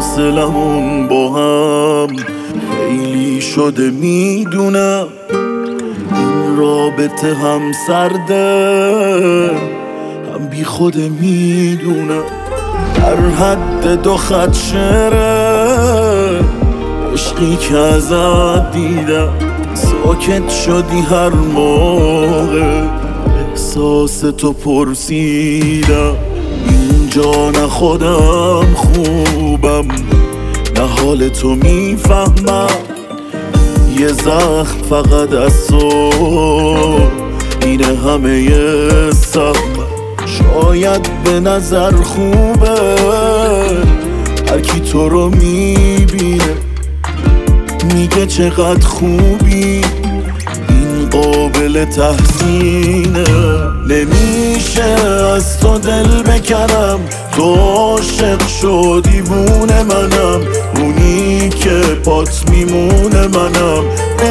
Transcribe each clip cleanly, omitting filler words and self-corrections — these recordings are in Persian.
فاصلمون با هم خیلی شده میدونم. این رابطه هم سرده هم بی خود میدونم. در حد 2 خط شعره عشقی که ازت دیدم. ساکت شدی هر موقع احساس تو پرسیدم. اینجا نه خودم خوبم نه حال تو میفهمم. یه زخم فقط از تو اینه همه سهم. شاید به نظر خوبه هر کی تو رو میبینه میگه چقدر خوبی. این قابل تحسینه. نمیشه از تو دل بکنم. تو عاشق شو دیوونه منم. اونی که پات میمونه منم.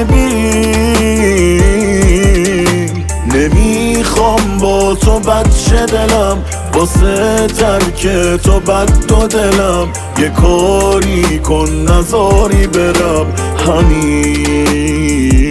ببین نمیخوام با تو بد شه دلم. واسه ترک تو بد 2 دلم. یه کاری کن نذاری برم همین.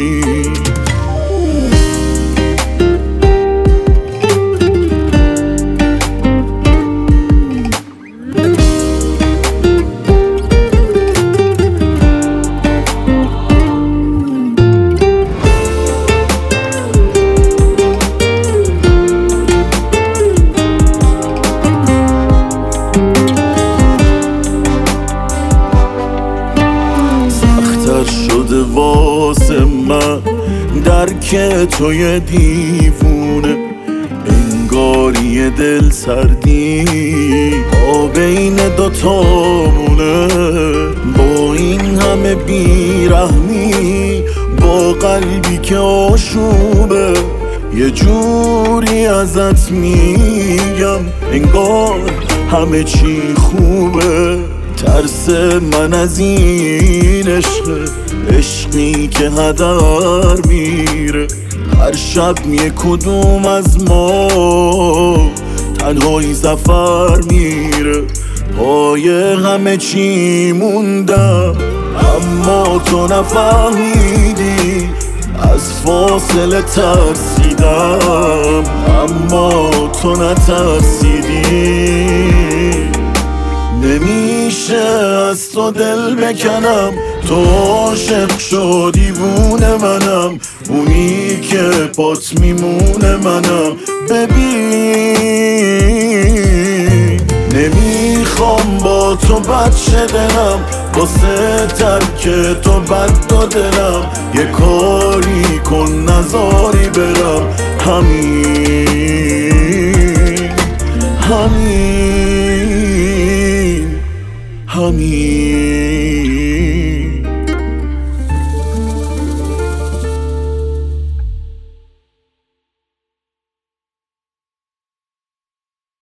شده واسه من درک توی دیوونه. انگاری دل سردی بین 2 تامونه. با این همه بیرحمی با قلبی که آشوبه یه جوری ازت میگم انگار همه چی خوبه. ترس من از این عشقی که هدر میره. هر شب یه کدوم از ما تنهایی سفر میره. پای همه چی موندم اما تو نفهمیدی. از فاصله ترسیدم اما تو نترسیدی. نمیشه از تو دل بکنم. تو عاشق شو دیوونه منم. اونی که پات میمونه منم. ببین نمیخوام با تو بد شه دلم. واسه ترک تو بد 2 دلم. یه کاری کن نذاری برم همین همین همین.